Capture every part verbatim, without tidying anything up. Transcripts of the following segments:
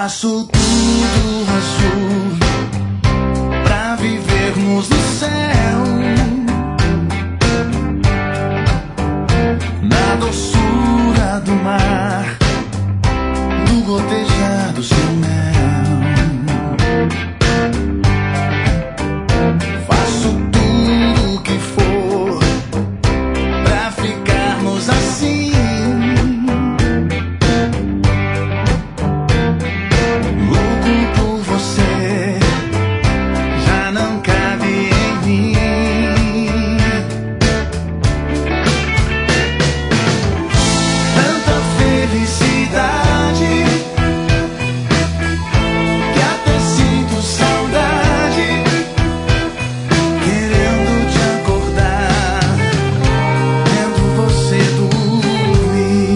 Faço tudo azul pra vivermos no céu, na doçura do mar, no gotejar do seu mel. Faço tudo o que for pra ficarmos assim, louco por você, já não cabe em mim. Tanta felicidade que até sinto saudade, querendo te acordar, vendo você dormir.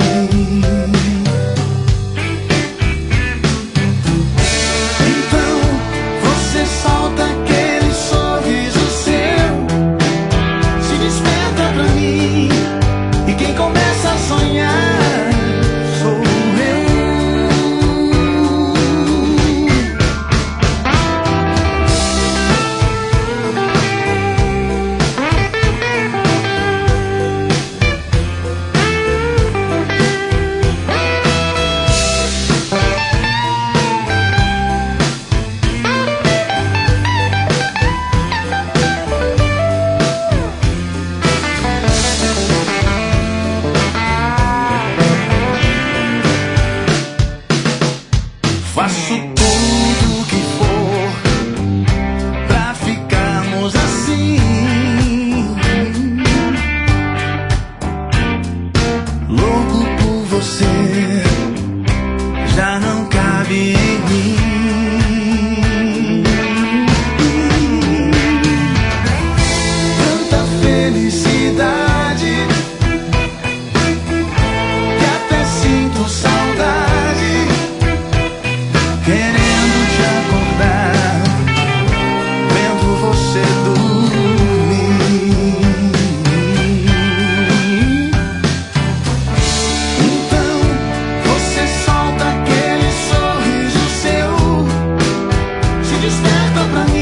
Então você solta aquele sorriso seu, se desperta pra mim, e quem começa a sonhar sou eu. Faço tudo o que for pra ficarmos assim, louco por você, já não cabe em mim. Tanta felicidade que até sinto saudade, querendo te acordar, vendo você dormir. Então você solta aquele sorriso seu, se desperta pra mim.